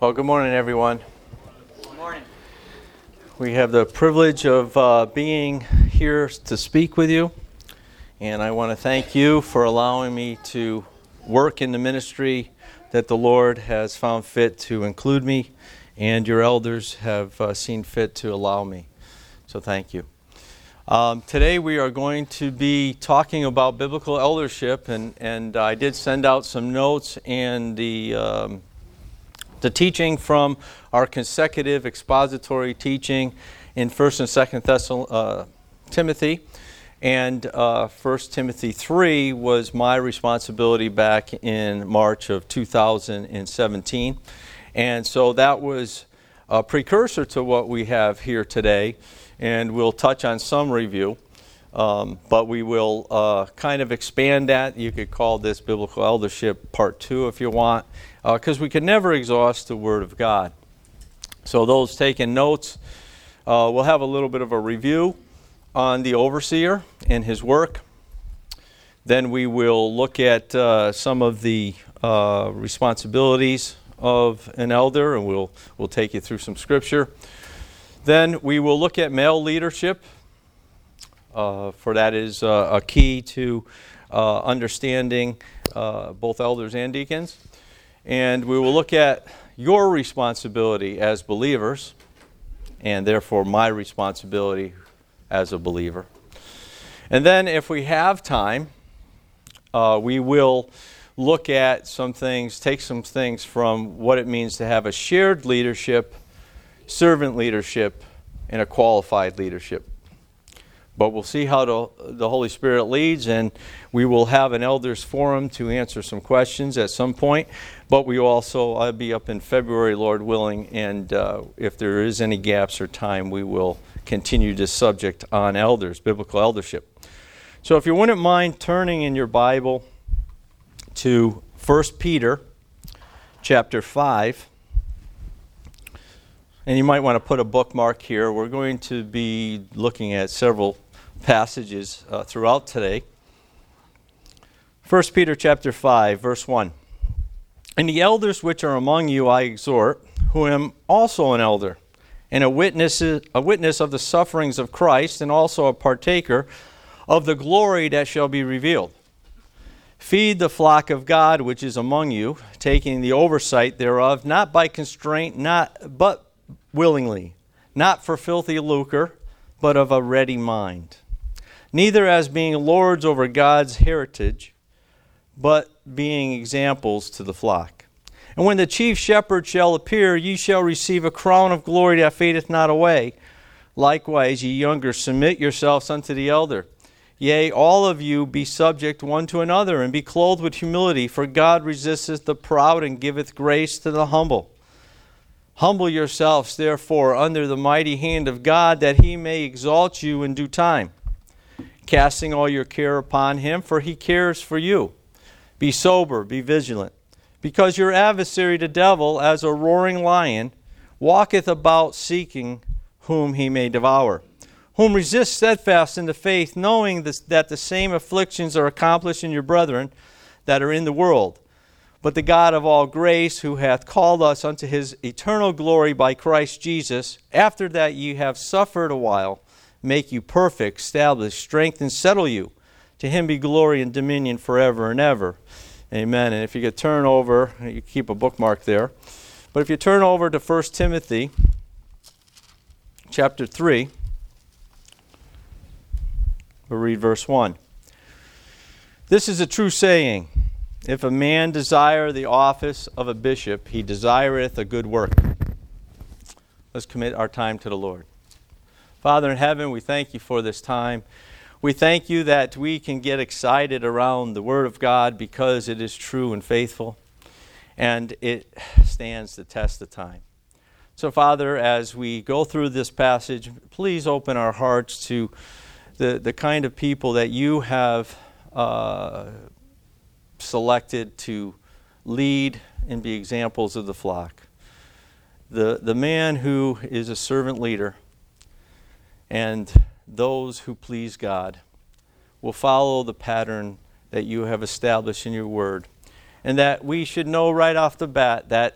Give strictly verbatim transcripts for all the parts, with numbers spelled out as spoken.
Well, good morning, everyone. Good morning. We have the privilege of uh, being here to speak with you, and I want to thank you for allowing me to work in the ministry that the Lord has found fit to include me, and your elders have uh, seen fit to allow me. So thank you. Um, today we are going to be talking about biblical eldership, and, and I did send out some notes and the um, the teaching from our consecutive expository teaching in First and Second Thessal- uh, Timothy, and uh, First Timothy three was my responsibility back in March of two thousand seventeen, and so that was a precursor to what we have here today. And we'll touch on some review, um, but we will uh, kind of expand that. You could call this Biblical Eldership Part two if you want, because uh, we can never exhaust the Word of God. So those taking notes, uh, we'll have a little bit of a review on the overseer and his work. Then we will look at uh, some of the uh, responsibilities of an elder, and we'll we'll take you through some scripture. Then we will look at male leadership, uh, for that is uh, a key to uh, understanding uh, both elders and deacons. And we will look at your responsibility as believers, and therefore my responsibility as a believer. And then if we have time, uh, we will look at some things, take some things from what it means to have a shared leadership, servant leadership, and a qualified leadership. But we'll see how the, the Holy Spirit leads, and we will have an elders forum to answer some questions at some point. But we also, I'll be up in February, Lord willing, and uh, if there is any gaps or time, we will continue this subject on elders, biblical eldership. So if you wouldn't mind turning in your Bible to First Peter chapter five. And you might want to put a bookmark here. We're going to be looking at several passages uh, throughout today. First Peter chapter five, verse one. And the elders which are among you I exhort, who am also an elder, and a witness, a witness of the sufferings of Christ, and also a partaker of the glory that shall be revealed. Feed the flock of God which is among you, taking the oversight thereof, not by constraint, not but willingly, not for filthy lucre, but of a ready mind. Neither as being lords over God's heritage, but being examples to the flock. And when the chief shepherd shall appear, ye shall receive a crown of glory that fadeth not away. Likewise, ye younger, submit yourselves unto the elder. Yea, all of you be subject one to another, and be clothed with humility, for God resisteth the proud, and giveth grace to the humble. Humble yourselves, therefore, under the mighty hand of God, that he may exalt you in due time, casting all your care upon him, for he cares for you. Be sober, be vigilant, because your adversary the devil, as a roaring lion, walketh about seeking whom he may devour, whom resist steadfast in the faith, knowing this, that the same afflictions are accomplished in your brethren that are in the world. But the God of all grace, who hath called us unto his eternal glory by Christ Jesus, after that ye have suffered a while, make you perfect, establish, strengthen, settle you. To him be glory and dominion forever and ever. Amen. And if you could turn over, you keep a bookmark there. But if you turn over to First Timothy chapter three, we'll read verse one. This is a true saying. If a man desire the office of a bishop, he desireth a good work. Let's commit our time to the Lord. Father in heaven, we thank you for this time. We thank you that we can get excited around the Word of God because it is true and faithful, and it stands the test of time. So, Father, as we go through this passage, please open our hearts to the, the kind of people that you have uh, selected to lead and be examples of the flock. The, the man who is a servant leader and those who please God will follow the pattern that you have established in your word. And that we should know right off the bat that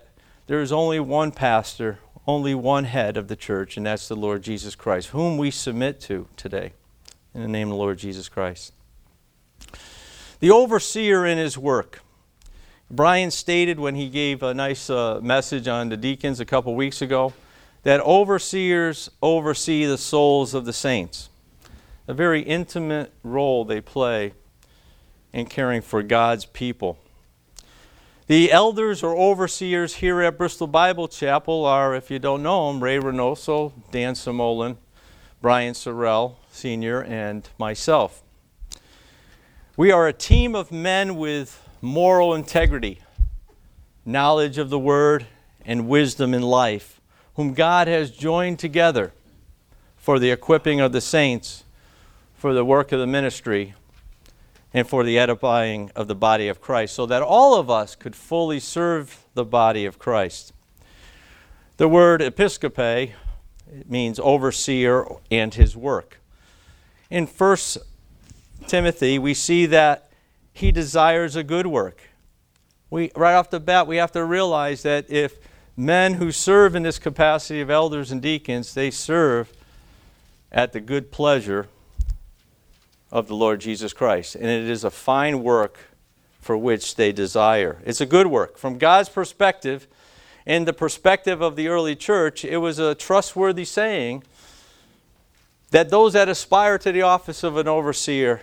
there is only one pastor, only one head of the church, and that's the Lord Jesus Christ, whom we submit to today in the name of the Lord Jesus Christ. The overseer in his work. Brian stated when he gave a nice uh, message on the deacons a couple weeks ago that overseers oversee the souls of the saints. A very intimate role they play in caring for God's people. The elders or overseers here at Bristol Bible Chapel are, if you don't know them, Ray Reynoso, Dan Samolin, Brian Sorrell, Senior, and myself. We are a team of men with moral integrity, knowledge of the Word, and wisdom in life, whom God has joined together for the equipping of the saints, for the work of the ministry, and for the edifying of the body of Christ, so that all of us could fully serve the body of Christ. The word episcope, it means overseer and his work. In First Timothy, we see that he desires a good work. We, right off the bat, we have to realize that if men who serve in this capacity of elders and deacons, they serve at the good pleasure of the Lord Jesus Christ. And it is a fine work for which they desire. It's a good work. From God's perspective, and the perspective of the early church, it was a trustworthy saying that those that aspire to the office of an overseer,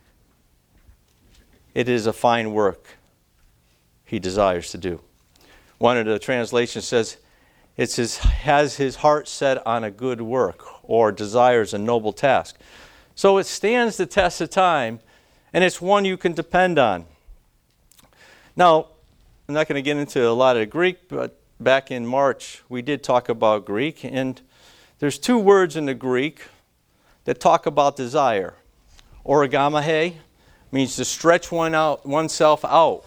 it is a fine work he desires to do. One of the translations says, it's his, has his heart set on a good work, or desires a noble task. So it stands the test of time, and it's one you can depend on. Now, I'm not going to get into a lot of Greek, but back in March we did talk about Greek, and there's two words in the Greek that talk about desire. Origamahe means to stretch one out, oneself out.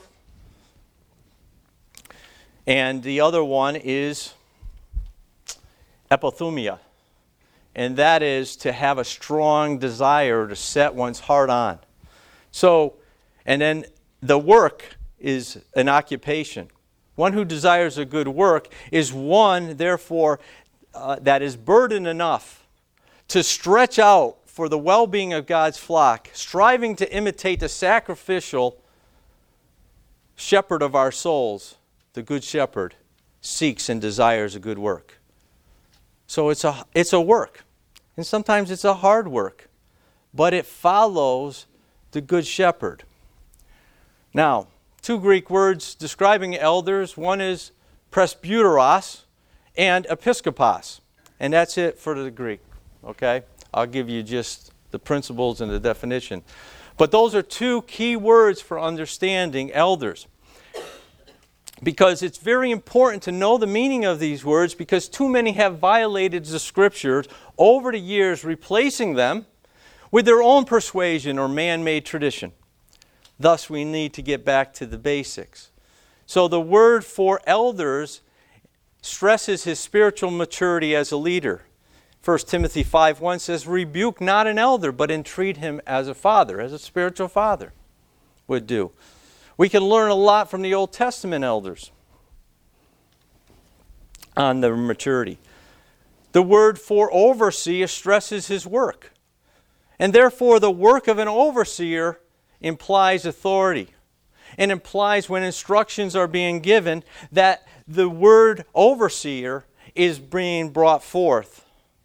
And the other one is epithumia. And that is to have a strong desire to set one's heart on. So, and then the work is an occupation. One who desires a good work is one, therefore, uh, that is burdened enough to stretch out for the well-being of God's flock, striving to imitate the sacrificial shepherd of our souls. The good shepherd seeks and desires a good work. So it's a, it's a work. And sometimes it's a hard work. But it follows the good shepherd. Now, two Greek words describing elders. One is presbyteros and episkopos. And that's it for the Greek. Okay? I'll give you just the principles and the definition. But those are two key words for understanding elders. Because it's very important to know the meaning of these words, because too many have violated the Scriptures over the years, replacing them with their own persuasion or man-made tradition. Thus, we need to get back to the basics. So the word for elders stresses his spiritual maturity as a leader. First Timothy five one says, rebuke not an elder, but entreat him as a father, as a spiritual father would do. We can learn a lot from the Old Testament elders on their maturity. The word for overseer stresses his work. And therefore, the work of an overseer implies authority. And implies when instructions are being given that the word overseer is being brought forth.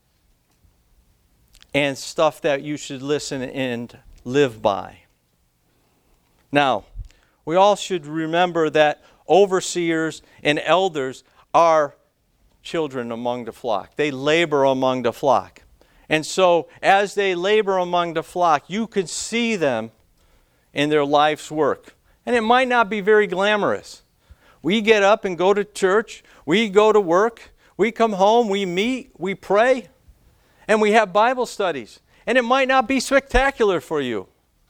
And stuff that you should listen and live by. Now, we all should remember that overseers and elders are children among the flock. They labor among the flock. And so, as they labor among the flock, you could see them in their life's work. And it might not be very glamorous. We get up and go to church. We go to work. We come home. We meet. We pray. And we have Bible studies. And it might not be spectacular for you.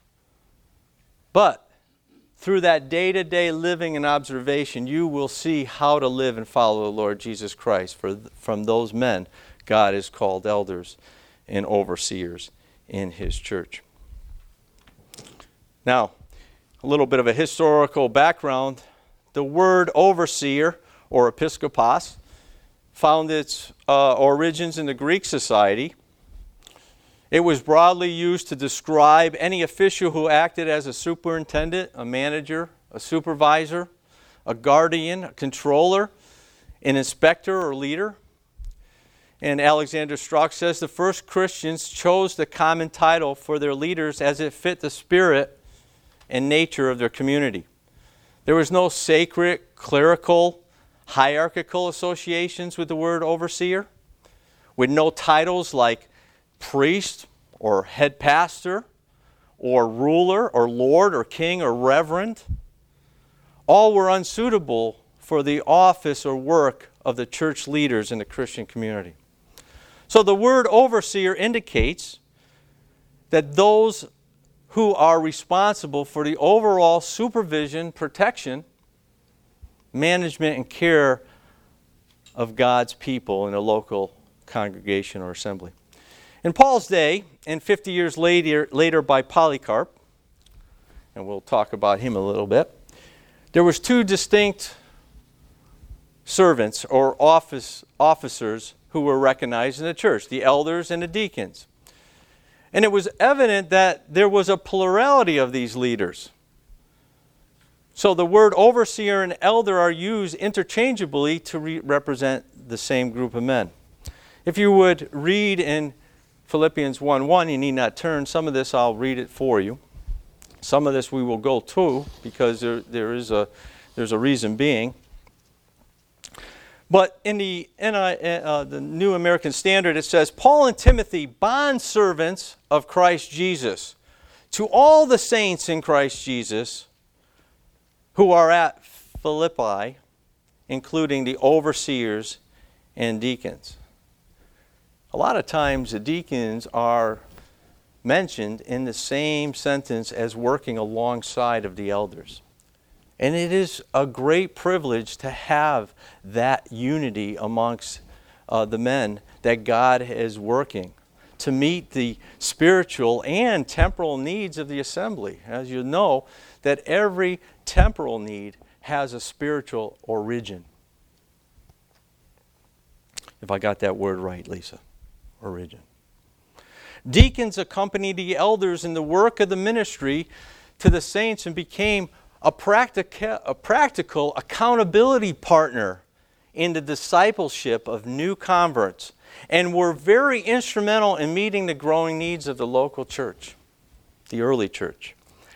But through that day-to-day living and observation, you will see how to live and follow the Lord Jesus Christ. For from those men, God has called elders and overseers in His church. Now, a little bit of a historical background. The word overseer or episkopos, found its uh, origins in the Greek society. It was broadly used to describe any official who acted as a superintendent, a manager, a supervisor, a guardian, a controller, an inspector or leader. And Alexander Strauch says the first Christians chose the common title for their leaders as it fit the spirit and nature of their community. There was no sacred, clerical, hierarchical associations with the word overseer, with no titles like priest or head pastor or ruler or lord or king or reverend. All were unsuitable for the office or work of the church leaders in the Christian community. So the word overseer indicates that those who are responsible for the overall supervision, protection, management, and care of God's people in a local congregation or assembly. In Paul's day, and fifty years later, later by Polycarp, and we'll talk about him a little bit, there was two distinct servants or office officers who were recognized in the church, the elders and the deacons. And it was evident that there was a plurality of these leaders. So the word overseer and elder are used interchangeably to re- represent the same group of men. If you would read in Philippians one one, you need not turn. Some of this I'll read it for you. Some of this we will go to because there, there is a, there's a reason being. But in the, in a, uh, the New American Standard, it says, Paul and Timothy, bondservants of Christ Jesus, to all the saints in Christ Jesus who are at Philippi, including the overseers and deacons. A lot of times the deacons are mentioned in the same sentence as working alongside of the elders. And it is a great privilege to have that unity amongst uh, the men that God is working to meet the spiritual and temporal needs of the assembly. As you know, that every temporal need has a spiritual origin. If I got that word right, Lisa. Origin. Deacons accompanied the elders in the work of the ministry to the saints and became a, practica, a practical accountability partner in the discipleship of new converts and were very instrumental in meeting the growing needs of the local church, the early church.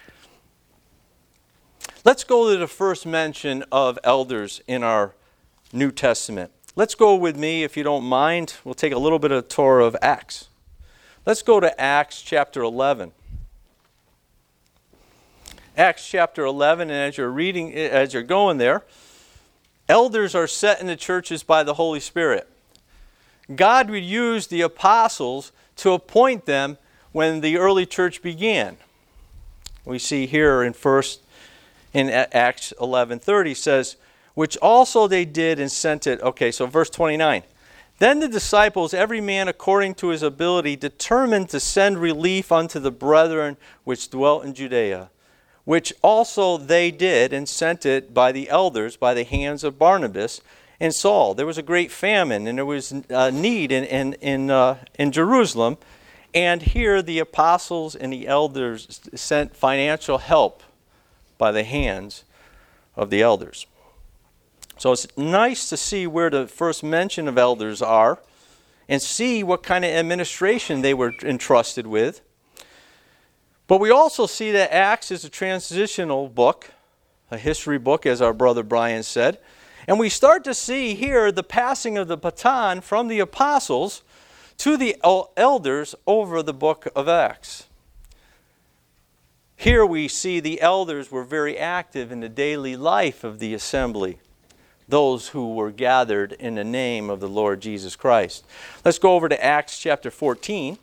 Let's go to the first mention of elders in our New Testament. Let's go with me, if you don't mind. We'll take a little bit of a tour of Acts. Let's go to Acts chapter eleven. Acts chapter eleven, and as you're reading, as you're going there, elders are set in the churches by the Holy Spirit. God would use the apostles to appoint them when the early church began. We see here in first in Acts eleven thirty says, which also they did and sent it. Okay, so verse twenty-nine. Then the disciples, every man according to his ability, determined to send relief unto the brethren which dwelt in Judea, which also they did and sent it by the elders, by the hands of Barnabas and Saul. There was a great famine, and there was a need in, in, in, uh, in Jerusalem. And here the apostles and the elders sent financial help by the hands of the elders. So it's nice to see where the first mention of elders are and see what kind of administration they were entrusted with. But we also see that Acts is a transitional book, a history book, as our brother Brian said. And we start to see here the passing of the baton from the apostles to the elders over the book of Acts. Here we see the elders were very active in the daily life of the assembly, those who were gathered in the name of the Lord Jesus Christ. Let's go over to Acts chapter fourteen.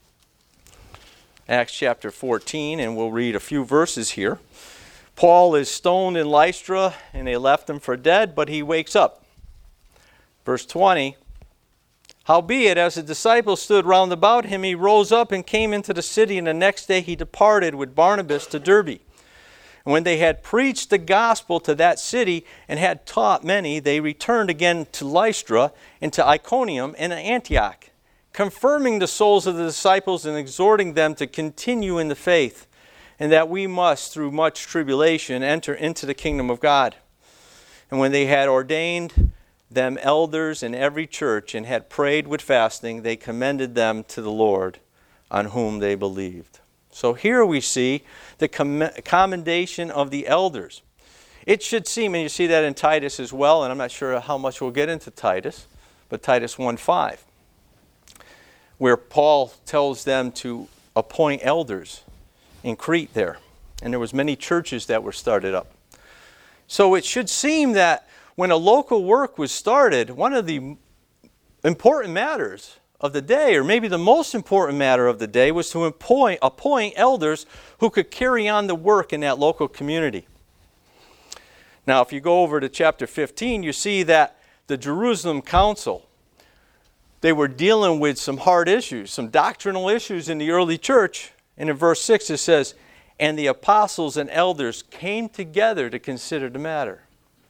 Acts chapter fourteen, and we'll read a few verses here. Paul is stoned in Lystra, and they left him for dead, but he wakes up. Verse twenty, howbeit, as the disciples stood round about him, he rose up and came into the city, and the next day he departed with Barnabas to Derbe. And when they had preached the gospel to that city and had taught many, they returned again to Lystra and to Iconium and to Antioch, confirming the souls of the disciples and exhorting them to continue in the faith, and that we must, through much tribulation, enter into the kingdom of God. And when they had ordained them elders in every church and had prayed with fasting, they commended them to the Lord, on whom they believed. So here we see the commendation of the elders. It should seem, and you see that in Titus as well, and I'm not sure how much we'll get into Titus, but Titus one five, where Paul tells them to appoint elders in Crete there. And there was many churches that were started up. So it should seem that when a local work was started, one of the important matters of the day, or maybe the most important matter of the day, was to appoint, appoint elders who could carry on the work in that local community. Now, if you go over to chapter fifteen, you see that the Jerusalem Council, they were dealing with some hard issues, some doctrinal issues in the early church. And in verse six it says, "And the apostles and elders came together to consider the matter."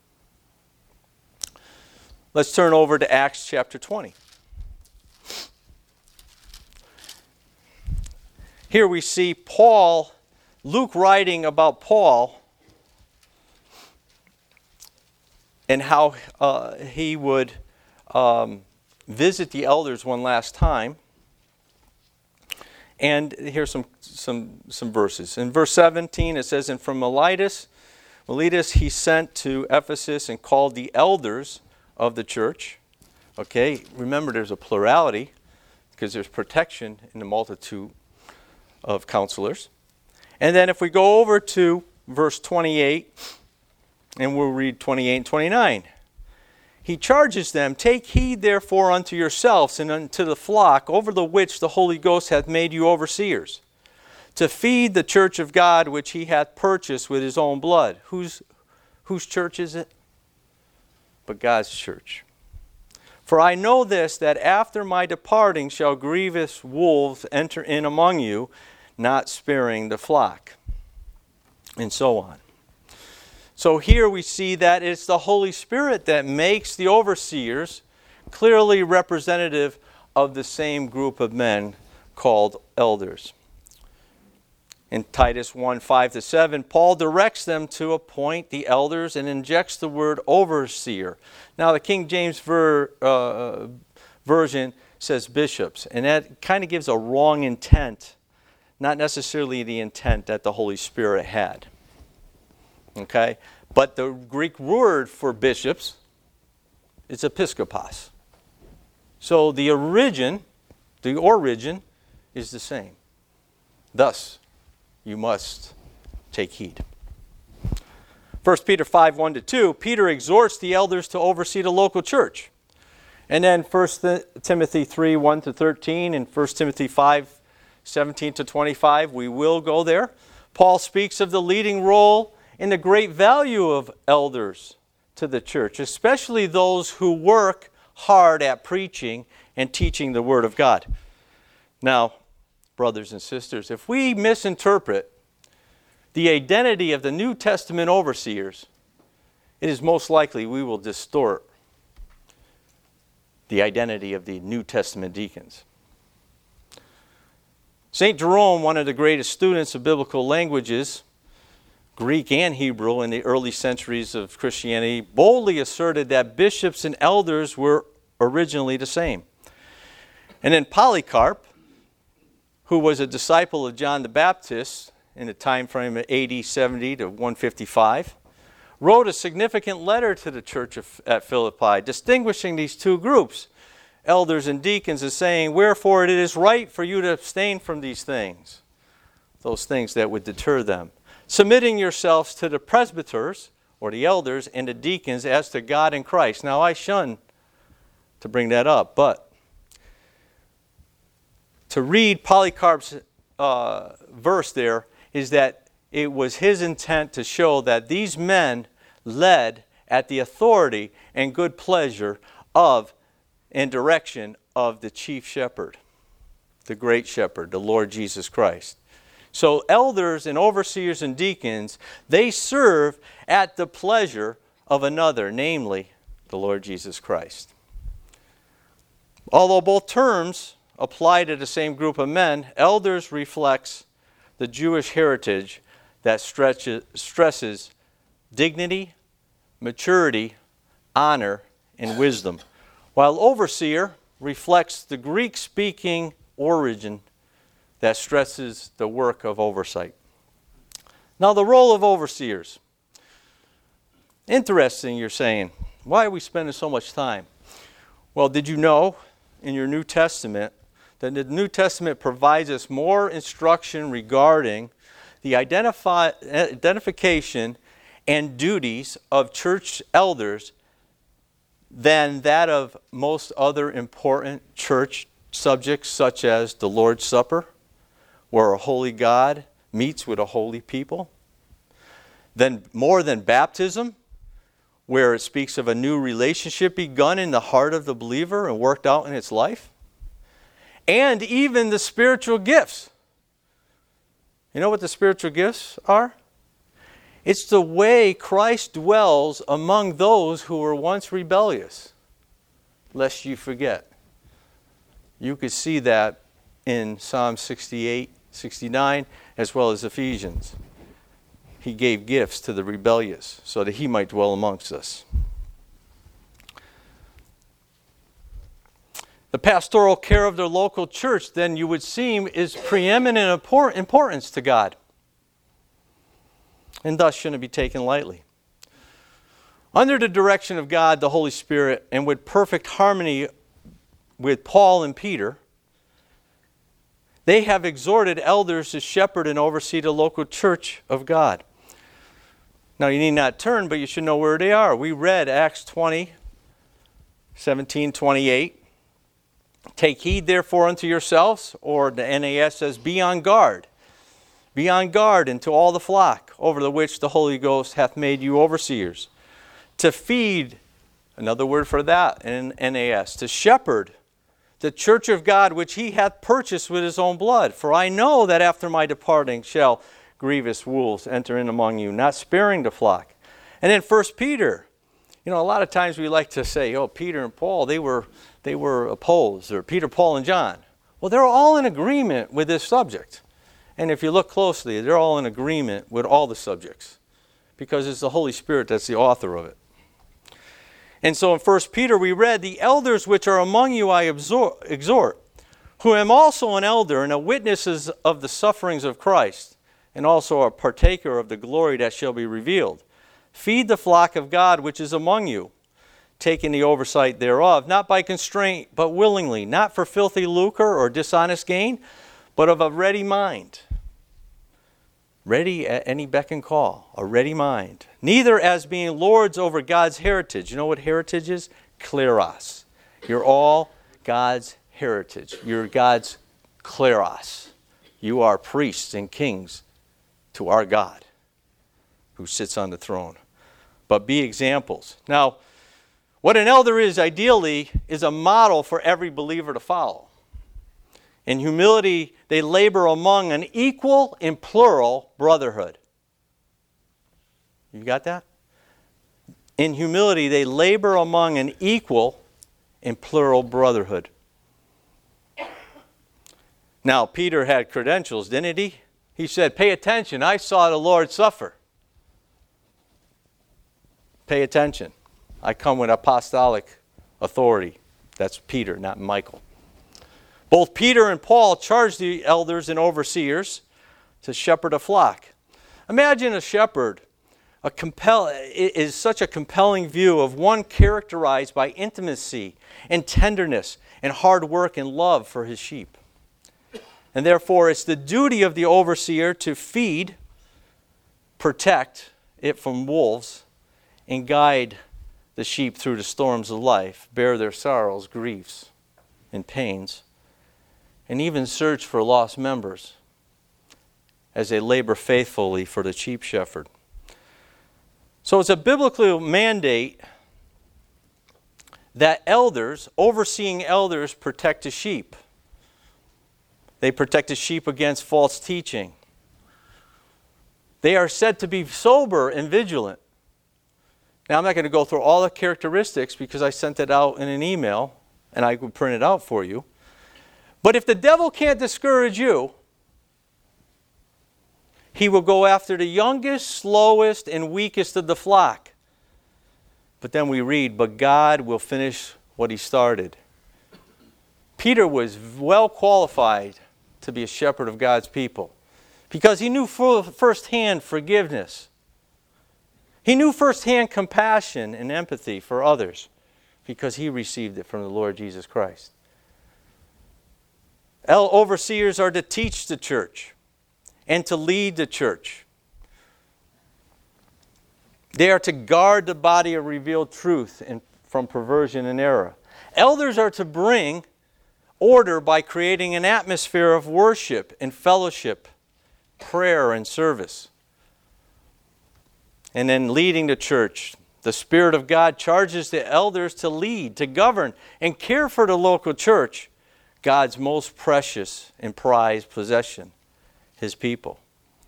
Let's turn over to Acts chapter twenty. Here we see Paul, Luke writing about Paul and how uh, he would um, visit the elders one last time. And here's some, some, some verses. In verse seventeen it says, "And from Miletus, Miletus he sent to Ephesus and called the elders of the church." Okay, remember there's a plurality because there's protection in the multitude of counselors. And then if we go over to verse twenty-eight, and we'll read twenty-eight and twenty-nine. He charges them, "Take heed therefore unto yourselves and unto the flock over the which the Holy Ghost hath made you overseers, to feed the church of God which he hath purchased with his own blood." Whose, whose church is it? But God's church. "For I know this, that after my departing shall grievous wolves enter in among you, not sparing the flock." And so on. So here we see that it's the Holy Spirit that makes the overseers clearly representative of the same group of men called elders. In Titus one five to seven, Paul directs them to appoint the elders and injects the word overseer. Now the King James ver, uh, version says bishops, and that kind of gives a wrong intent, not necessarily the intent that the Holy Spirit had. Okay? But the Greek word for bishops is episkopos. So the origin, the origin is the same. Thus, you must take heed. First Peter five one to two, Peter exhorts the elders to oversee the local church. And then First Timothy three one to thirteen and First Timothy five seventeen to twenty-five, we will go there. Paul speaks of the leading role and the great value of elders to the church, especially those who work hard at preaching and teaching the Word of God. Now, brothers and sisters, if we misinterpret the identity of the New Testament overseers, it is most likely we will distort the identity of the New Testament deacons. Saint Jerome, one of the greatest students of biblical languages, Greek and Hebrew in the early centuries of Christianity, boldly asserted that bishops and elders were originally the same. And then Polycarp, who was a disciple of John the Baptist in the time frame of A D seventy to one fifty-five, wrote a significant letter to the church of, at Philippi, distinguishing these two groups, elders and deacons, as saying, "Wherefore it is right for you to abstain from these things," those things that would deter them, "submitting yourselves to the presbyters," or the elders, "and the deacons as to God and Christ." Now I shun to bring that up, but to read Polycarp's uh, verse there is that it was his intent to show that these men led at the authority and good pleasure of and direction of the chief shepherd, the great shepherd, the Lord Jesus Christ. So elders and overseers and deacons, they serve at the pleasure of another, namely the Lord Jesus Christ. Although both terms apply to the same group of men, elders reflects the Jewish heritage that stretches, stresses dignity, maturity, honor, and wisdom, while overseer reflects the Greek-speaking origin that stresses the work of oversight. Now, the role of overseers. Interesting, you're saying. Why are we spending so much time? Well, did you know in your New Testament that the New Testament provides us more instruction regarding the identify, identification and duties of church elders than that of most other important church subjects, such as the Lord's Supper, where a holy God meets with a holy people? Then more than baptism, where it speaks of a new relationship begun in the heart of the believer and worked out in its life? And even the spiritual gifts. You know what the spiritual gifts are? It's the way Christ dwells among those who were once rebellious, lest you forget. You could see that in Psalm sixty-eight, sixty-nine, as well as Ephesians. He gave gifts to the rebellious so that he might dwell amongst us. The pastoral care of the local church, then, you would seem, is preeminent importance to God, and thus shouldn't be taken lightly. Under the direction of God, the Holy Spirit, and with perfect harmony with Paul and Peter, they have exhorted elders to shepherd and oversee the local church of God. Now, you need not turn, but you should know where they are. We read Acts twenty, seventeen, twenty-eight. Take heed, therefore, unto yourselves, or the N A S says, be on guard. Be on guard unto all the flock, over the which the Holy Ghost hath made you overseers. To feed, another word for that in N A S, to shepherd the church of God, which he hath purchased with his own blood. For I know that after my departing shall grievous wolves enter in among you, not sparing the flock. And then First Peter. You know, a lot of times we like to say, oh, Peter and Paul, they were they were opposed, or Peter, Paul, and John. Well, they're all in agreement with this subject. And if you look closely, they're all in agreement with all the subjects, because it's the Holy Spirit that's the author of it. And so in First Peter we read, the elders which are among you I exhort, who am also an elder and a witness of the sufferings of Christ, and also a partaker of the glory that shall be revealed. Feed the flock of God which is among you, taking the oversight thereof, not by constraint, but willingly, not for filthy lucre or dishonest gain, but of a ready mind. Ready at any beck and call, a ready mind. Neither as being lords over God's heritage. You know what heritage is? Kleros. You're all God's heritage. You're God's kleros. You are priests and kings to our God, who sits on the throne. But be examples. Now, what an elder is, ideally, is a model for every believer to follow. In humility, they labor among an equal and plural brotherhood. You got that? In humility, they labor among an equal and plural brotherhood. Now, Peter had credentials, didn't he? He said, pay attention, I saw the Lord suffer. Pay attention. I come with apostolic authority. That's Peter, not Michael. Both Peter and Paul charged the elders and overseers to shepherd a flock. Imagine a shepherd a compel, is such a compelling view of one characterized by intimacy and tenderness and hard work and love for his sheep. And therefore, it's the duty of the overseer to feed, protect it from wolves, and guide the sheep through the storms of life, bear their sorrows, griefs, and pains, and even search for lost members as they labor faithfully for the chief shepherd. So it's a biblical mandate that elders, overseeing elders, protect the sheep. They protect the sheep against false teaching They are said to be sober and vigilant. Now, I'm not going to go through all the characteristics because I sent it out in an email and I could print it out for you. But if the devil can't discourage you, he will go after the youngest, slowest, and weakest of the flock. But then we read, but God will finish what he started. Peter was well qualified to be a shepherd of God's people because he knew firsthand forgiveness. He knew firsthand compassion and empathy for others because he received it from the Lord Jesus Christ. El overseers are to teach the church and to lead the church. They are to guard the body of revealed truth and from perversion and error. Elders are to bring order by creating an atmosphere of worship and fellowship, prayer and service. And then leading the church. The Spirit of God charges the elders to lead, to govern, and care for the local church, God's most precious and prized possession, his people.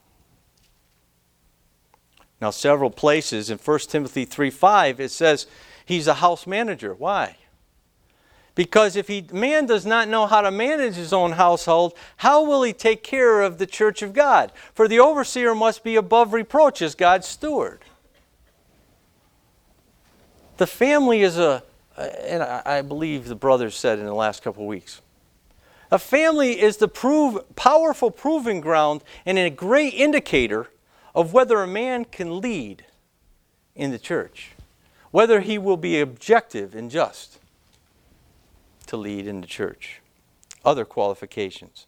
Now, several places in First Timothy three five, it says he's a house manager. Why? Because if he man does not know how to manage his own household, how will he take care of the church of God? For the overseer must be above reproach as God's steward. The family is a, and I believe the brothers said in the last couple of weeks, a family is the prove, powerful proving ground and a great indicator of whether a man can lead in the church, whether he will be objective and just to lead in the church. Other qualifications.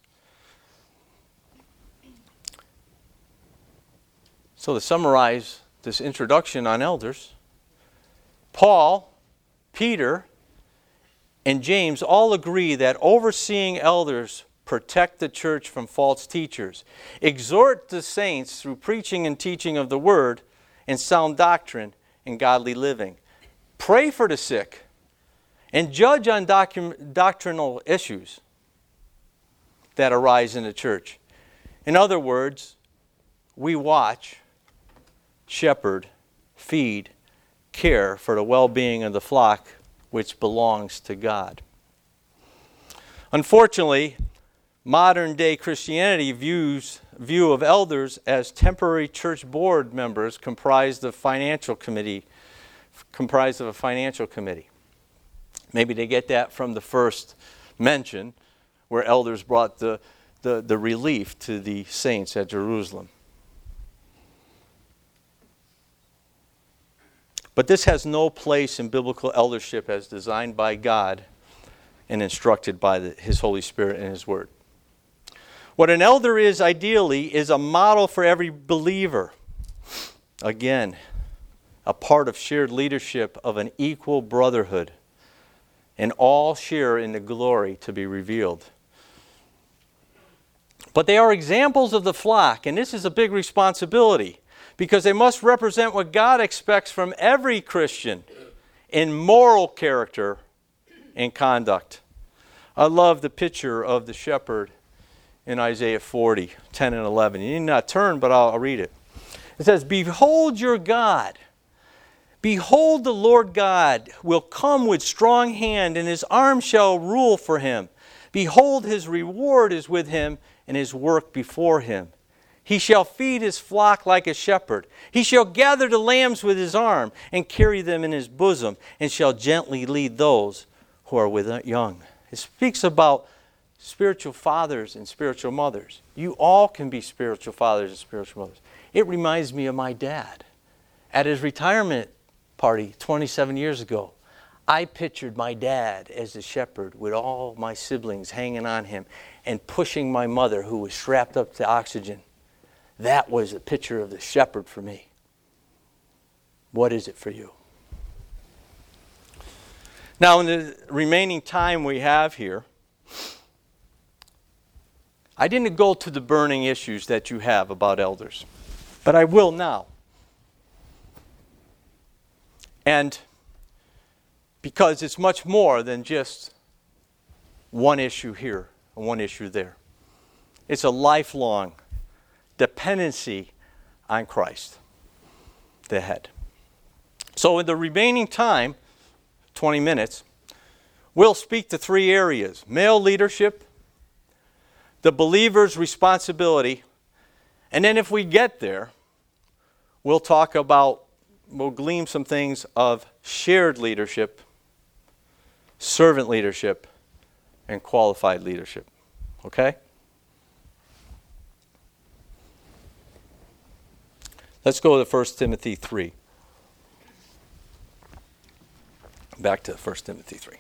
So to summarize this introduction on elders, Paul, Peter, and James all agree that overseeing elders protect the church from false teachers, exhort the saints through preaching and teaching of the word and sound doctrine and godly living, pray for the sick, and judge on docu- doctrinal issues that arise in the church. In other words, we watch, shepherd, feed, care for the well-being of the flock which belongs to God. Unfortunately, modern-day Christianity views view of elders as temporary church board members comprised of financial committee, comprised of a financial committee. Maybe they get that from the first mention, where elders brought the, the, the relief to the saints at Jerusalem. But this has no place in biblical eldership as designed by God and instructed by the, His Holy Spirit and His Word. What an elder is, ideally, is a model for every believer. Again, a part of shared leadership of an equal brotherhood, and all share in the glory to be revealed. But they are examples of the flock, and this is a big responsibility, because they must represent what God expects from every Christian in moral character and conduct. I love the picture of the shepherd in Isaiah forty, ten and eleven. You need not turn, but I'll, I'll read it. It says, "Behold your God. Behold the Lord God will come with strong hand, and his arm shall rule for him. Behold, his reward is with him, and his work before him. He shall feed his flock like a shepherd. He shall gather the lambs with his arm, and carry them in his bosom, and shall gently lead those who are with young." It speaks about spiritual fathers and spiritual mothers. You all can be spiritual fathers and spiritual mothers. It reminds me of my dad. At his retirement party twenty-seven years ago, I pictured my dad as the shepherd with all my siblings hanging on him and pushing my mother, who was strapped up to oxygen. That was a picture of the shepherd for me. What is it for you? Now, in the remaining time we have here, I didn't go to the burning issues that you have about elders, but I will now. And because it's much more than just one issue here and one issue there. It's a lifelong dependency on Christ, the head. So in the remaining time, twenty minutes, we'll speak to three areas: male leadership, the believer's responsibility, and then if we get there, we'll talk about, we'll glean some things of shared leadership, servant leadership, and qualified leadership. Okay? Let's go to First Timothy three. Back to First Timothy three.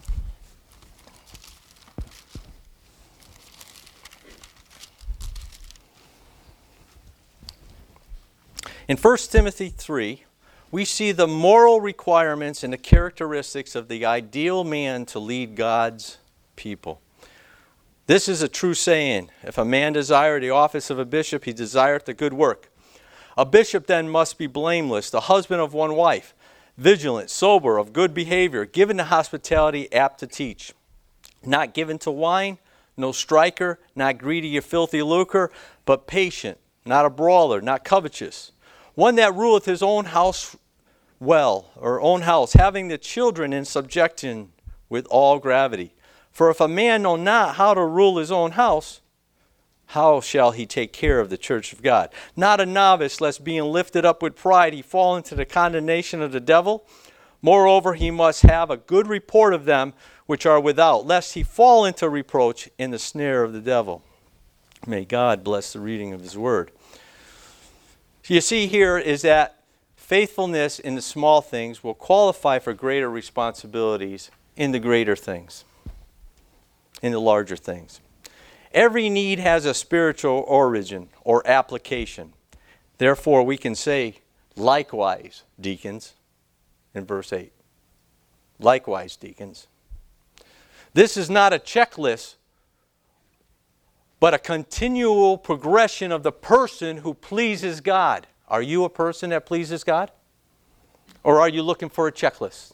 In First Timothy three, we see the moral requirements and the characteristics of the ideal man to lead God's people. This is a true saying: if a man desire the office of a bishop, he desireth the good work. A bishop then must be blameless, the husband of one wife, vigilant, sober, of good behavior, given to hospitality, apt to teach, not given to wine, no striker, not greedy of filthy lucre, but patient, not a brawler, not covetous, one that ruleth his own house well, or own house, having the children in subjection with all gravity. For if a man know not how to rule his own house, how shall he take care of the church of God? Not a novice, lest being lifted up with pride he fall into the condemnation of the devil. Moreover, he must have a good report of them which are without, lest he fall into reproach in the snare of the devil. May God bless the reading of his word. You see here is that faithfulness in the small things will qualify for greater responsibilities in the greater things, in the larger things. Every need has a spiritual origin or application. Therefore, we can say, likewise, deacons, in verse eight. Likewise, deacons. This is not a checklist, but a continual progression of the person who pleases God. Are you a person that pleases God? Or are you looking for a checklist?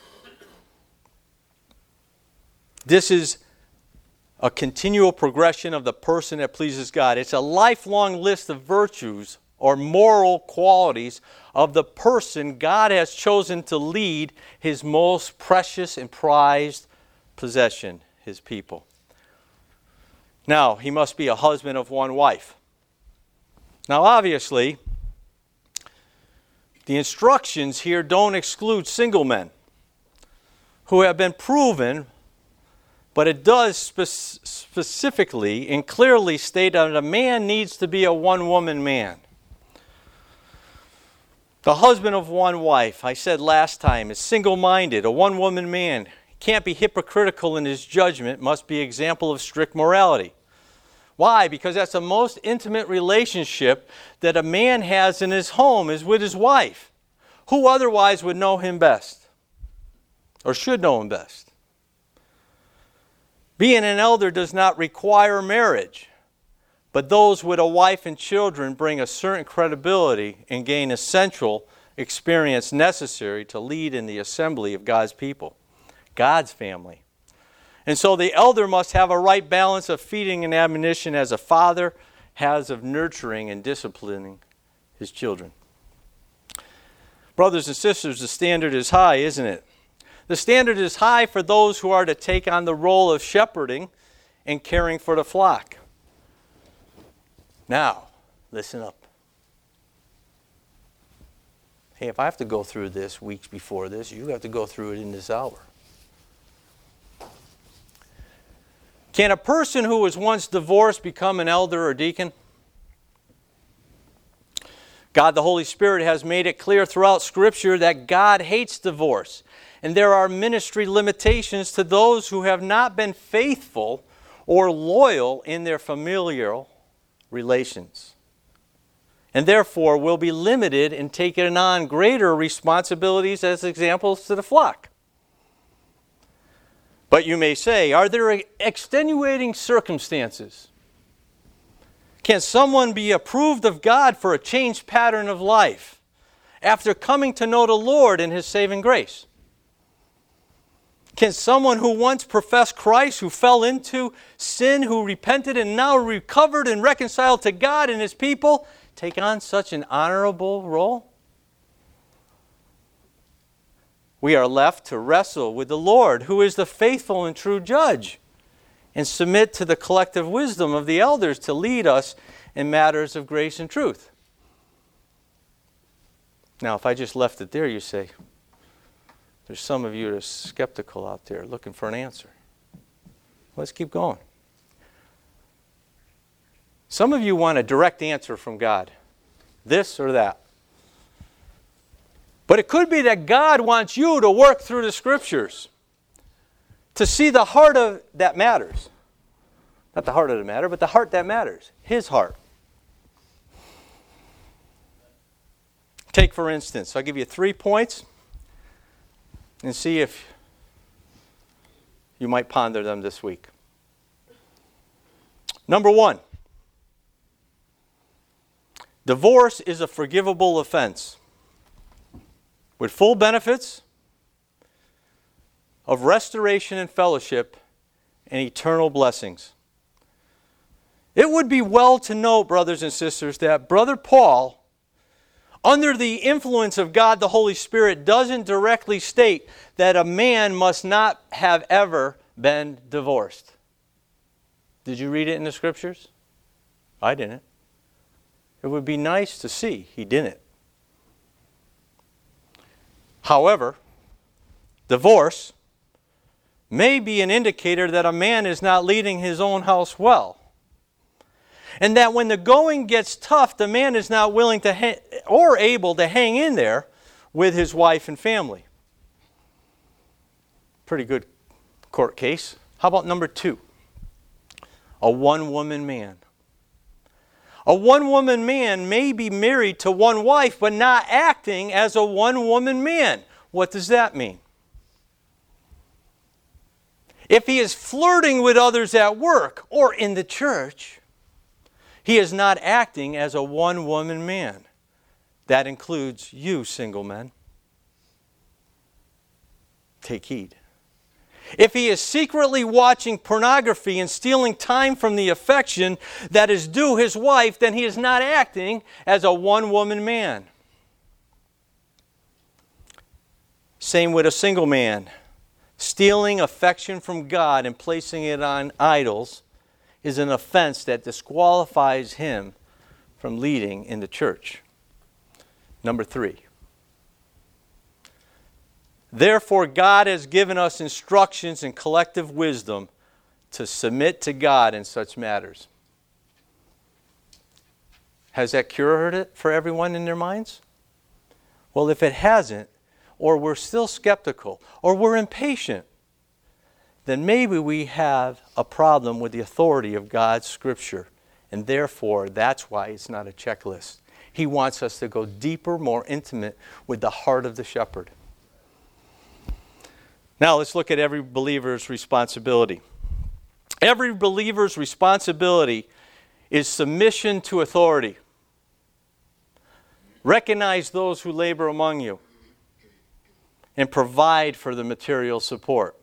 This is a continual progression of the person that pleases God. It's a lifelong list of virtues or moral qualities of the person God has chosen to lead his most precious and prized possession, his people. Now, he must be a husband of one wife. Now, obviously, the instructions here don't exclude single men who have been proven, but it does spe- specifically and clearly state that a man needs to be a one-woman man. The husband of one wife, I said last time, is single-minded, a one-woman man. Can't be hypocritical in his judgment, must be example of strict morality. Why? Because that's the most intimate relationship that a man has in his home is with his wife. Who otherwise would know him best? Or should know him best? Being an elder does not require marriage, but those with a wife and children bring a certain credibility and gain essential experience necessary to lead in the assembly of God's people, God's family. And so the elder must have a right balance of feeding and admonition as a father has of nurturing and disciplining his children. Brothers and sisters, the standard is high, isn't it? The standard is high for those who are to take on the role of shepherding and caring for the flock. Now, listen up. Hey, if I have to go through this weeks before this, you have to go through it in this hour. Can a person who was once divorced become an elder or deacon? God the Holy Spirit has made it clear throughout Scripture that God hates divorce. And there are ministry limitations to those who have not been faithful or loyal in their familial relations. And therefore will be limited in taking on greater responsibilities as examples to the flock. But you may say, are there extenuating circumstances? Can someone be approved of God for a changed pattern of life after coming to know the Lord and His saving grace? Can someone who once professed Christ, who fell into sin, who repented and now recovered and reconciled to God and His people, take on such an honorable role? We are left to wrestle with the Lord, who is the faithful and true judge, and submit to the collective wisdom of the elders to lead us in matters of grace and truth. Now, if I just left it there, you say, there's some of you that are skeptical out there looking for an answer. Let's keep going. Some of you want a direct answer from God, this or that. But it could be that God wants you to work through the Scriptures to see the heart of that matters. Not the heart of the matter, but the heart that matters. His heart. Take, for instance, I'll give you three points and see if you might ponder them this week. Number one, divorce is a forgivable offense with full benefits of restoration and fellowship and eternal blessings. It would be well to note, brothers and sisters, that Brother Paul, under the influence of God the Holy Spirit, doesn't directly state that a man must not have ever been divorced. Did you read it in the Scriptures? I didn't. It would be nice to see he didn't. However, divorce may be an indicator that a man is not leading his own house well. And that when the going gets tough, the man is not willing to ha- or able to hang in there with his wife and family. Pretty good court case. How about number two? A one-woman man. A one-woman man may be married to one wife, but not acting as a one-woman man. What does that mean? If he is flirting with others at work or in the church, he is not acting as a one-woman man. That includes you, single men. Take heed. If he is secretly watching pornography and stealing time from the affection that is due his wife, then he is not acting as a one-woman man. Same with a single man. Stealing affection from God and placing it on idols is an offense that disqualifies him from leading in the church. Number three. Therefore, God has given us instructions and collective wisdom to submit to God in such matters. Has that cured it for everyone in their minds? Well, if it hasn't, or we're still skeptical, or we're impatient, then maybe we have a problem with the authority of God's Scripture. And therefore, that's why it's not a checklist. He wants us to go deeper, more intimate with the heart of the shepherd. Now let's look at every believer's responsibility. Every believer's responsibility is submission to authority. Recognize those who labor among you and provide for the material support.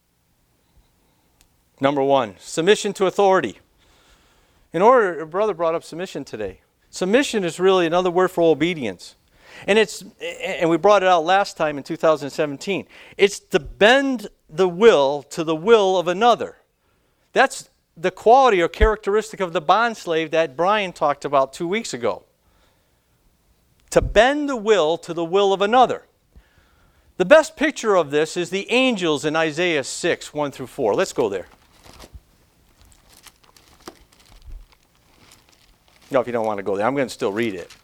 Number one, submission to authority. In order, a brother brought up submission today. Submission is really another word for obedience. And it's and we brought it out last time in two thousand seventeen. It's to bend the will to the will of another. That's the quality or characteristic of the bondslave that Brian talked about two weeks ago. To bend the will to the will of another. The best picture of this is the angels in Isaiah six, one through four. Let's go there. No, if you don't want to go there, I'm going to still read it.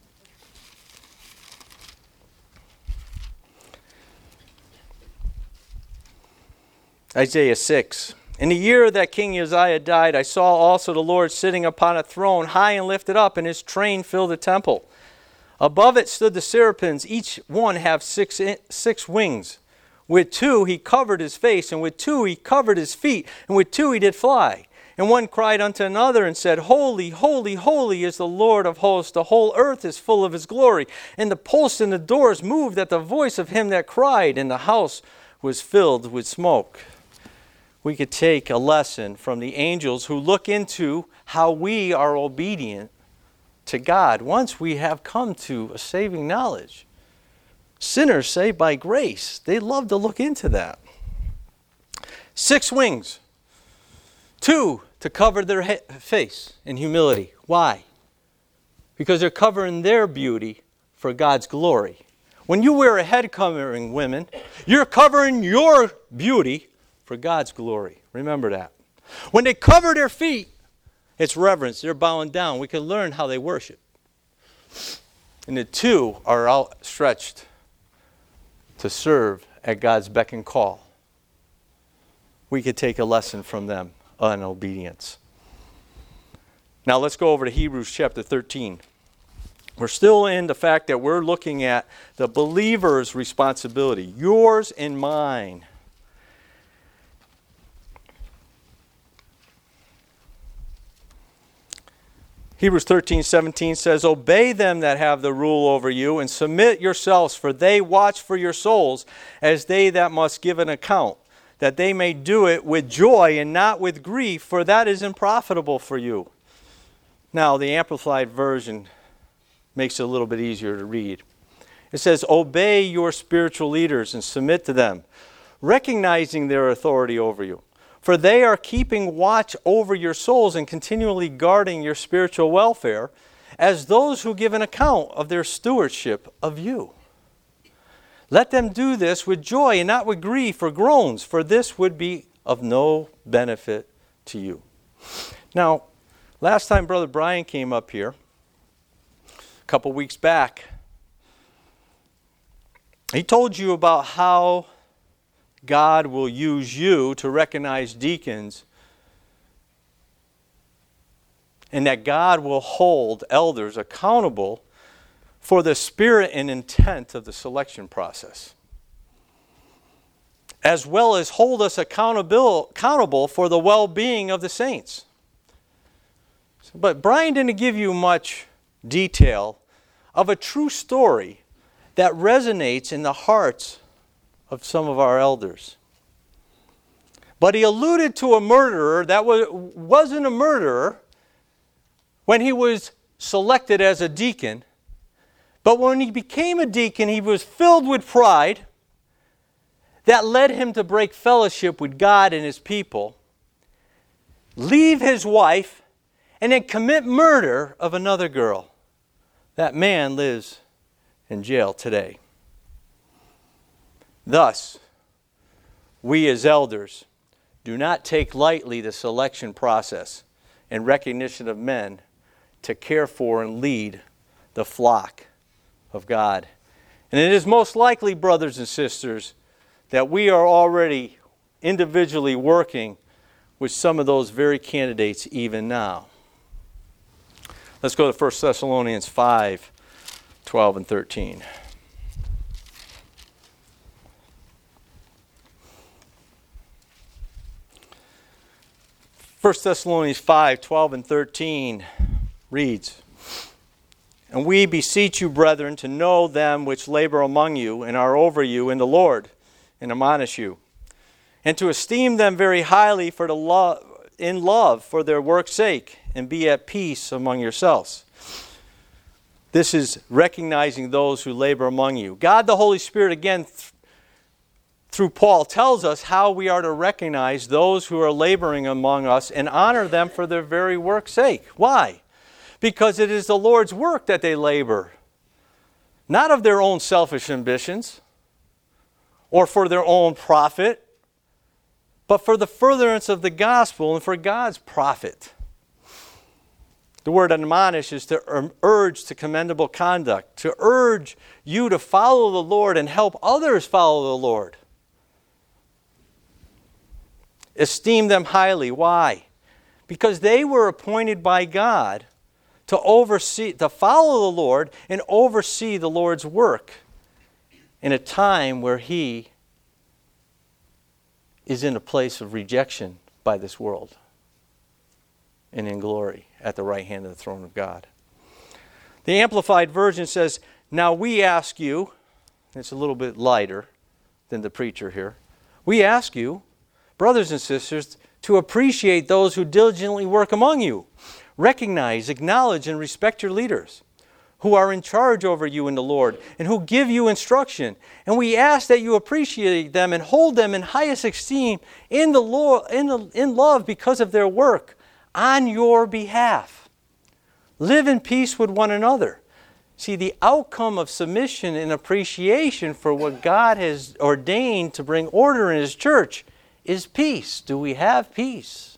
Isaiah six. In the year that King Uzziah died, I saw also the Lord sitting upon a throne, high and lifted up, and his train filled the temple. Above it stood the seraphims, each one have six, six wings. With two he covered his face, and with two he covered his feet, and with two he did fly. And one cried unto another and said, Holy, holy, holy is the Lord of hosts. The whole earth is full of his glory. And the posts and the doors moved at the voice of him that cried, and the house was filled with smoke. We could take a lesson from the angels who look into how we are obedient to God once we have come to a saving knowledge. Sinners saved by grace. They love to look into that. Six wings. Two, to cover their he- face in humility. Why? Because they're covering their beauty for God's glory. When you wear a head covering, women, you're covering your beauty for God's glory. Remember that. When they cover their feet, it's reverence. They're bowing down. We can learn how they worship. And the two are outstretched to serve at God's beck and call. We could take a lesson from them on obedience. Now let's go over to Hebrews chapter thirteen. We're still in the fact that we're looking at the believer's responsibility, yours and mine. Hebrews thirteen seventeen says, "Obey them that have the rule over you, and submit yourselves, for they watch for your souls, as they that must give an account, that they may do it with joy and not with grief, for that is unprofitable for you." Now, the Amplified Version makes it a little bit easier to read. It says, "Obey your spiritual leaders and submit to them, recognizing their authority over you. For they are keeping watch over your souls and continually guarding your spiritual welfare, as those who give an account of their stewardship of you. Let them do this with joy and not with grief or groans, for this would be of no benefit to you." Now, last time Brother Brian came up here, a couple weeks back, he told you about how God will use you to recognize deacons, and that God will hold elders accountable for the spirit and intent of the selection process, as well as hold us accountable, accountable for the well-being of the saints. But Brian didn't give you much detail of a true story that resonates in the hearts of some of our elders. But he alluded to a murderer that was, wasn't a murderer when he was selected as a deacon, but when he became a deacon, he was filled with pride that led him to break fellowship with God and his people, leave his wife, and then commit murder of another girl. That man lives in jail today. Thus, we as elders do not take lightly the selection process and recognition of men to care for and lead the flock of God. And it is most likely, brothers and sisters, that we are already individually working with some of those very candidates even now. Let's go to First Thessalonians five, twelve and thirteen. First Thessalonians five, twelve and thirteen reads, "And we beseech you, brethren, to know them which labor among you and are over you in the Lord, and admonish you, and to esteem them very highly for the lo- in love for their work's sake, and be at peace among yourselves." This is recognizing those who labor among you. God the Holy Spirit, again, th- through Paul, tells us how we are to recognize those who are laboring among us and honor them for their very work's sake. Why? Because it is the Lord's work that they labor, not of their own selfish ambitions or for their own profit, but for the furtherance of the gospel and for God's profit. The word admonish is to urge to commendable conduct, to urge you to follow the Lord and help others follow the Lord. Esteem them highly. Why? Because they were appointed by God to oversee, to follow the Lord and oversee the Lord's work in a time where He is in a place of rejection by this world and in glory at the right hand of the throne of God. The Amplified Version says, "Now we ask you," it's a little bit lighter than the preacher here, "we ask you, brothers and sisters, to appreciate those who diligently work among you, Recognize, acknowledge, and respect your leaders who are in charge over you in the Lord and who give you instruction. And we ask that you appreciate them and hold them in highest esteem in the Lord, in, the, in love because of their work on your behalf. Live in peace with one another. See, the outcome of submission and appreciation for what God has ordained to bring order in His church is peace. Do we have peace?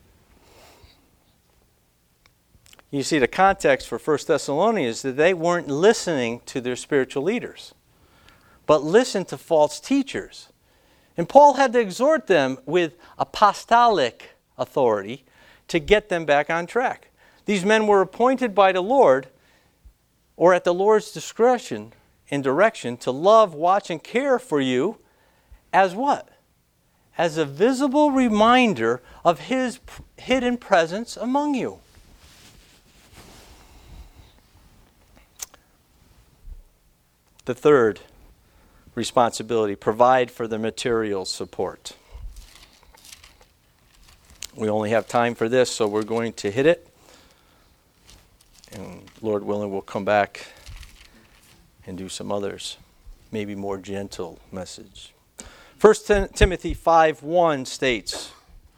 You see, the context for First Thessalonians is that they weren't listening to their spiritual leaders, but listened to false teachers. And Paul had to exhort them with apostolic authority to get them back on track. These men were appointed by the Lord, or at the Lord's discretion and direction, to love, watch, and care for you as what? As a visible reminder of His hidden presence among you. The third responsibility, provide for the material support. We only have time for this, so we're going to hit it. And Lord willing, we'll come back and do some others, maybe more gentle message. First Timothy five one states,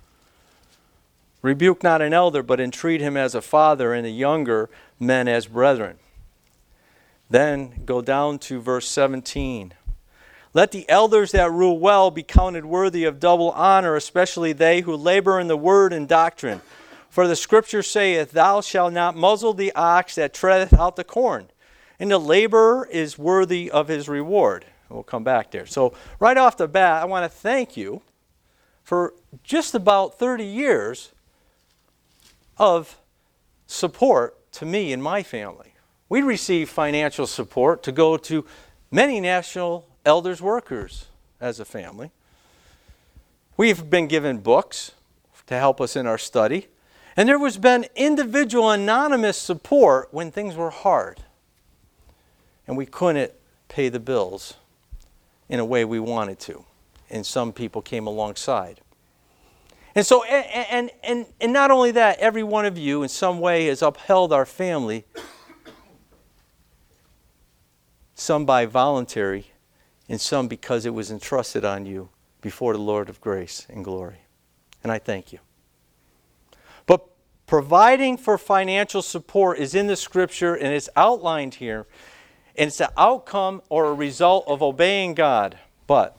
rebuke not an elder, but entreat him as a father, and the younger men as brethren. Then go down to verse seventeen. Let the elders that rule well be counted worthy of double honor, especially they who labor in the word and doctrine. For the Scripture saith, thou shalt not muzzle the ox that treadeth out the corn, and the laborer is worthy of his reward. We'll come back there. So right off the bat, I want to thank you for just about thirty years of support to me and my family. We receive financial support to go to many national elders workers as a family. We've been given books to help us in our study. And there has been individual anonymous support when things were hard. And we couldn't pay the bills in a way we wanted to. And some people came alongside. And so, and, and, and, and not only that, every one of you in some way has upheld our family. Some by voluntary, and some because it was entrusted on you before the Lord of grace and glory. And I thank you. But providing for financial support is in the Scripture, and it's outlined here. And it's the outcome or a result of obeying God. But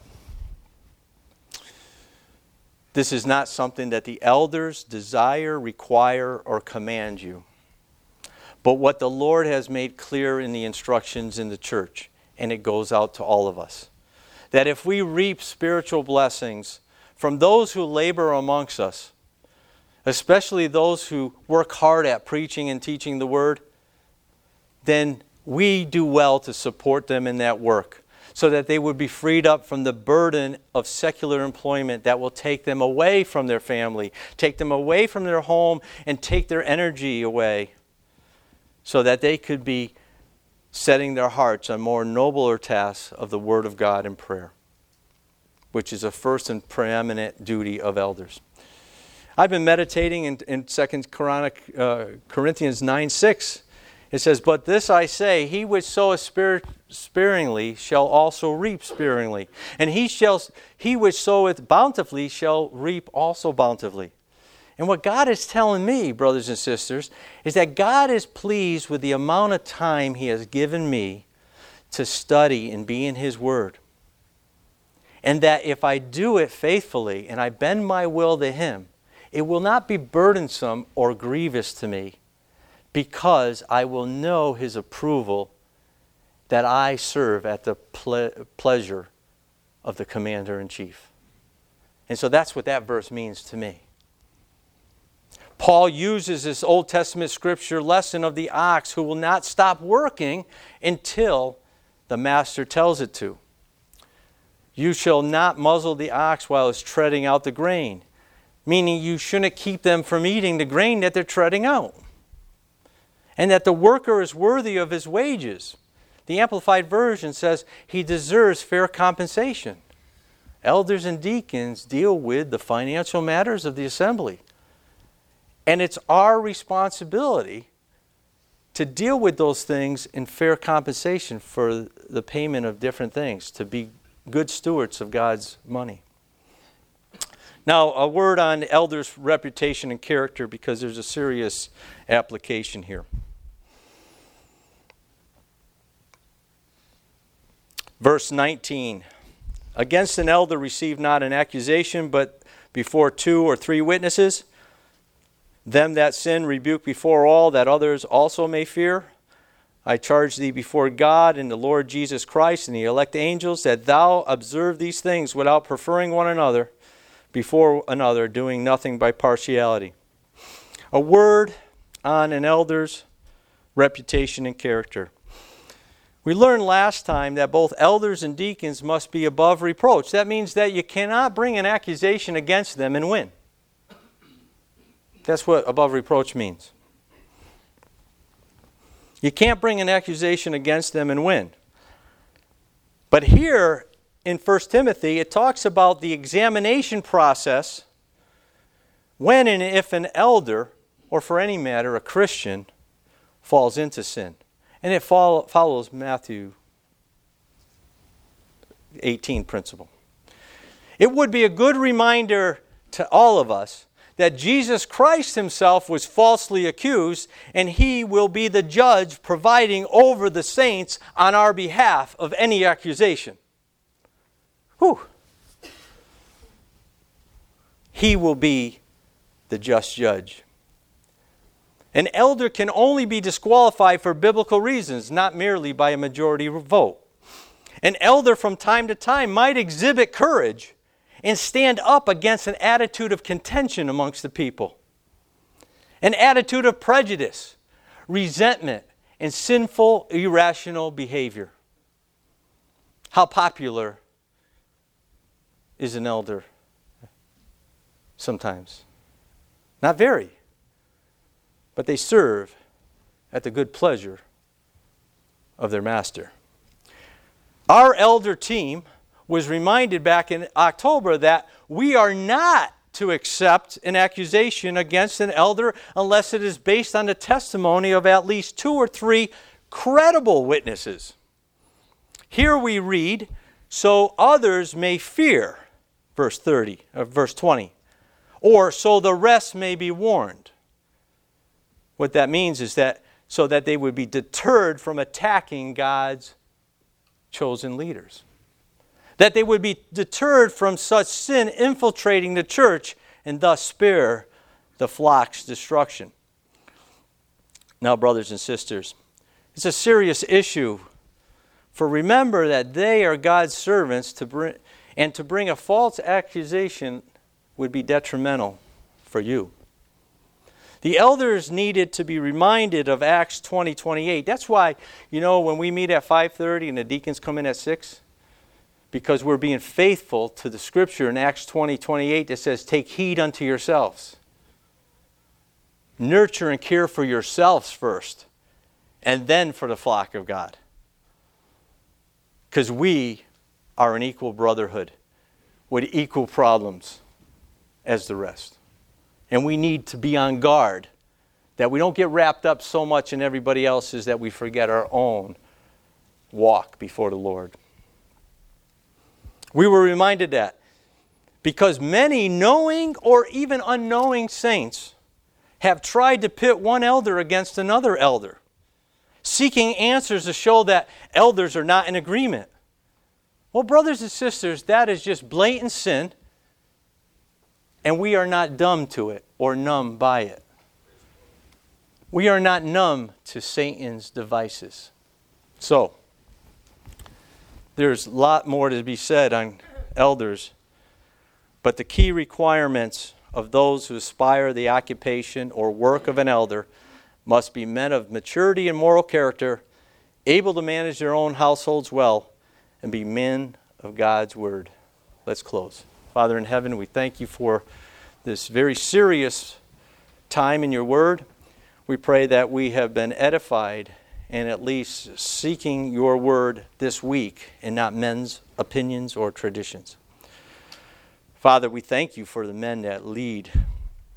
this is not something that the elders desire, require, or command you. But what the Lord has made clear in the instructions in the church, and it goes out to all of us, that if we reap spiritual blessings from those who labor amongst us, especially those who work hard at preaching and teaching the Word, then we do well to support them in that work so that they would be freed up from the burden of secular employment that will take them away from their family, take them away from their home, and take their energy away so that they could be setting their hearts on more nobler tasks of the Word of God and prayer, which is a first and preeminent duty of elders. I've been meditating in, in Second uh, Corinthians nine six. It says, but this I say, he which soweth spir- sparingly shall also reap sparingly. And he shall, he which soweth bountifully shall reap also bountifully. And what God is telling me, brothers and sisters, is that God is pleased with the amount of time He has given me to study and be in His Word. And that if I do it faithfully and I bend my will to Him, it will not be burdensome or grievous to me, because I will know His approval that I serve at the ple- pleasure of the Commander-in-Chief. And so that's what that verse means to me. Paul uses this Old Testament scripture lesson of the ox who will not stop working until the master tells it to. You shall not muzzle the ox while it's treading out the grain, meaning you shouldn't keep them from eating the grain that they're treading out. And that the worker is worthy of his wages. The Amplified Version says he deserves fair compensation. Elders and deacons deal with the financial matters of the assembly. And it's our responsibility to deal with those things in fair compensation for the payment of different things, to be good stewards of God's money. Now, a word on elders' reputation and character, because there's a serious application here. Verse nineteen, against an elder receive not an accusation, but before two or three witnesses. Them that sin rebuke before all, that others also may fear. I charge thee before God and the Lord Jesus Christ and the elect angels, that thou observe these things without preferring one another before another, doing nothing by partiality. A word on an elder's reputation and character. We learned last time that both elders and deacons must be above reproach. That means that you cannot bring an accusation against them and win. That's what above reproach means. You can't bring an accusation against them and win. But here in First Timothy, it talks about the examination process when and if an elder, or for any matter, a Christian, falls into sin. And it follow, follows Matthew eighteen principle. It would be a good reminder to all of us that Jesus Christ himself was falsely accused, and he will be the judge providing over the saints on our behalf of any accusation. Whew. He will be the just judge. An elder can only be disqualified for biblical reasons, not merely by a majority vote. An elder from time to time might exhibit courage and stand up against an attitude of contention amongst the people, an attitude of prejudice, resentment, and sinful, irrational behavior. How popular is an elder sometimes? Not very. But they serve at the good pleasure of their master. Our elder team was reminded back in October that we are not to accept an accusation against an elder unless it is based on the testimony of at least two or three credible witnesses. Here we read, so others may fear, verse thirty, or verse twenty, or so the rest may be warned. What that means is that so that they would be deterred from attacking God's chosen leaders. That they would be deterred from such sin infiltrating the church and thus spare the flock's destruction. Now, brothers and sisters, it's a serious issue. For remember that they are God's servants, to bring, and to bring a false accusation would be detrimental for you. The elders needed to be reminded of Acts twenty twenty-eight. That's why, you know, when we meet at five thirty and the deacons come in at six, because we're being faithful to the scripture in Acts twenty twenty-eight that says, take heed unto yourselves. Nurture and care for yourselves first, and then for the flock of God. Because we are an equal brotherhood with equal problems as the rest. And we need to be on guard that we don't get wrapped up so much in everybody else's that we forget our own walk before the Lord. We were reminded that because many knowing or even unknowing saints have tried to pit one elder against another elder, seeking answers to show that elders are not in agreement. Well, brothers and sisters, that is just blatant sin. And we are not dumb to it or numb by it. We are not numb to Satan's devices. So, there's a lot more to be said on elders, but the key requirements of those who aspire the occupation or work of an elder must be men of maturity and moral character, able to manage their own households well, and be men of God's word. Let's close. Father in heaven, we thank you for this very serious time in your word. We pray that we have been edified and at least seeking your word this week and not men's opinions or traditions. Father, we thank you for the men that lead.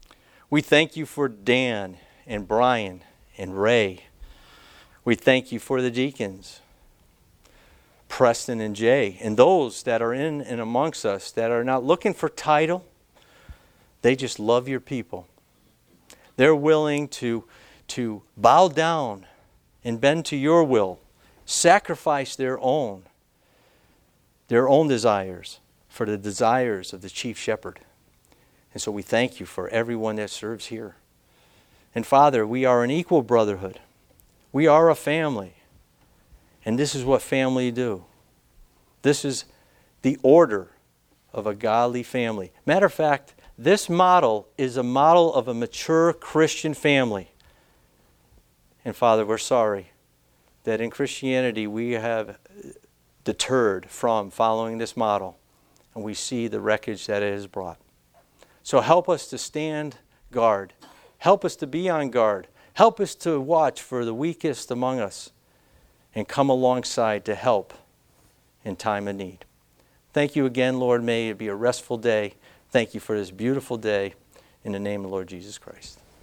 We thank you for Dan and Brian and Ray. We thank you for the deacons, Preston and Jay, and those that are in and amongst us that are not looking for title. They just love your people. They're willing to, to bow down and bend to your will, sacrifice their own, their own desires for the desires of the chief shepherd. And so we thank you for everyone that serves here. And Father, we are an equal brotherhood. We are a family. And this is what family do. This is the order of a godly family. Matter of fact, this model is a model of a mature Christian family. And Father, we're sorry that in Christianity we have deterred from following this model. And we see the wreckage that it has brought. So help us to stand guard. Help us to be on guard. Help us to watch for the weakest among us and come alongside to help in time of need. Thank you again, Lord. May it be a restful day. Thank you for this beautiful day. In the name of the Lord Jesus Christ.